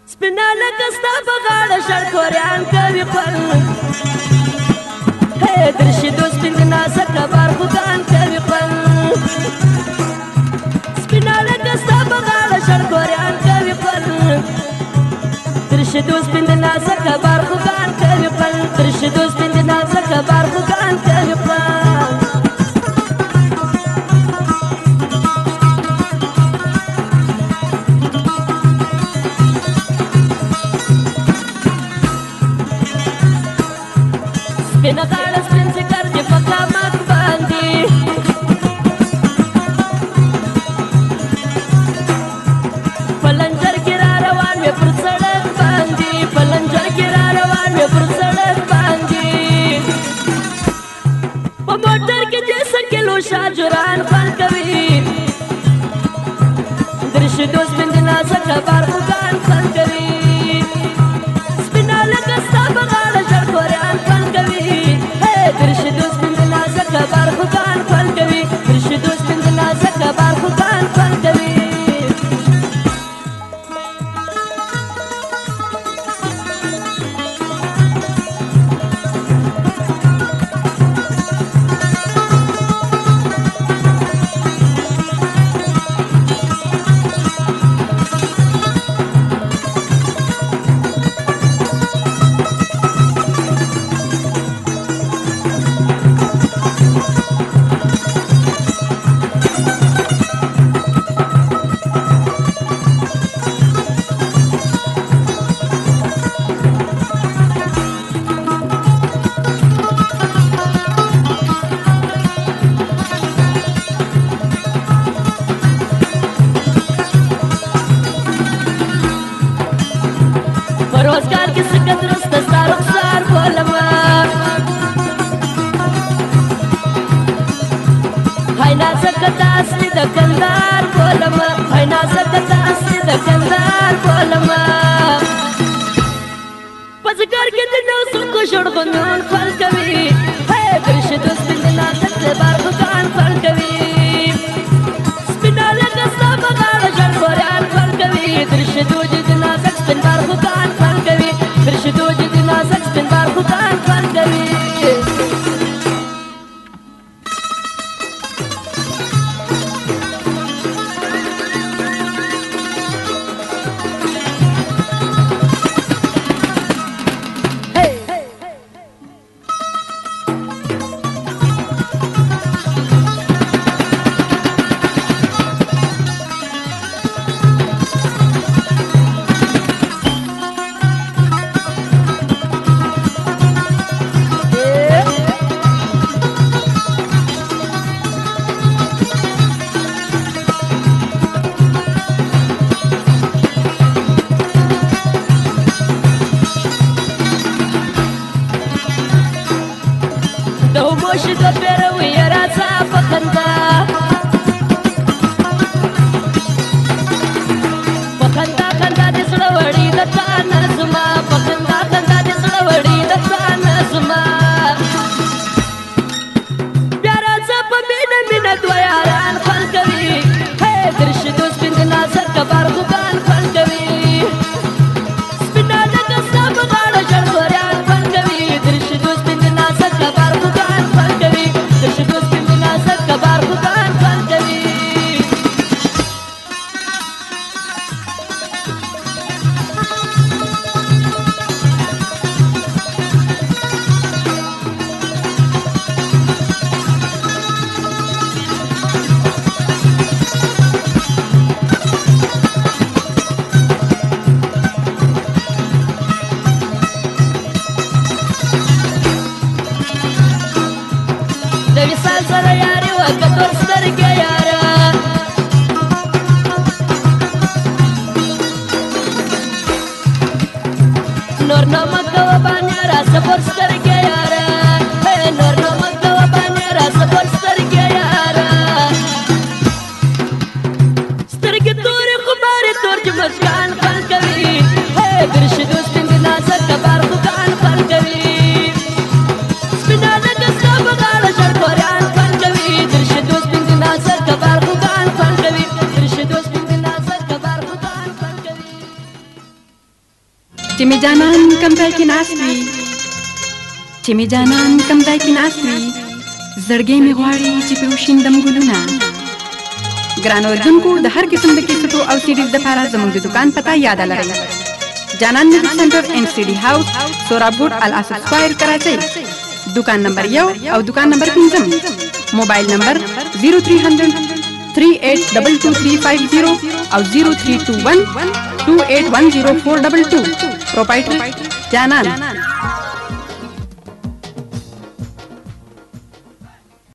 سپینا لکه ستا په غاړه شړکوریان کوي خول در شیدو سپین د نازکه بارخوګان کوي خول سپینا لکه ستا په غاړه شړکوریان کوي خول در شیدو سپین د نازکه بارخوګان کوي خول در شیدو سپین د نازکه بارخوګان کوي خول سپین غاړه سپین ذکر دې په قامت باندې په لنجر کې را روان وې پر سړک باندې په لنجر کې را روان وې پر سړک باندې په موټر کې دې څه کیلو شاجوران خوند کوي در شیدو سپین د نازکه بارخوګان خوند کوي سپینا لکه ستا په غاړه شړکوریان خوند کوي در شیدو سپین د نازکه بارخوګان خوند کوي در شیدو سپین د نازکه بارخوګان خوند کوي روزګار کې څه درست ستا رخسار بولمه هاي نازکه ته اصلي د کندهار بولمه هاي نازکه ته اصلي د کندهار بولمه په ځګر کې د نازکو ژړغونون خوند کوي در شیدو سپین د نازکه بارخوګان خوند کوي سپینا لکه ستا په غاړه ژړکوریان خوند کوي در شیدو د نازک سپین بارخوګان خوند کوي در شیدو د نازک سپین بارخوګان خوند کوي موشي د پیروي راځه په خندا په خندا خندا دې زړه وړي د تا نظما په خندا خندا دې زړه وړي د تا نظما بیا راځه په مینه مینه دوه یاران خوند کوي در شیدو سپین د نازکه بارخوګان خوند کوي سپینا لکه ستا په غاړه ژړکوریان خوند کوي در شیدو سپین د نازکه بارخوګان در شیدو سپین د نازکه بارخوګان خوند کوي د وصال سره یاري وکړه تور سترګې یاره نور نو مه کوه بانې راسه پر سترګې یاره نور نو مه کوه بانې راسه پر سترګې یاره سترګې تورې خمارې تور جمشکان خوند کوي در شیدو سپین د نازکه بارخوګان خوند کوي سپینا لکه ستا په غاړه ژړکوریان خوند کوي در شیدو سپین د نازکه بارخوګان خوند کوي در شیدو سپین د نازکه بارخوګان خوند کوي چې می جانان کم ځای کې ناست وي چې می جانان کم ځای کې ناست وي زړګی می غواړي چې په وشیندم ګلونه. ګران اوردونکو د هر قسم د کیسټو او سیډیز لپاره زموږ د دکان پته یاد لرئ. جانان میوزک سنټر اینڈ سیډي هاوس سورابګوټ الاسد سکوائر کراچۍ. دکان نمبر 1 او دکان نمبر 5. موبایل نمبر 0300 38222350 او 0321 281042. پروپرائټر جانان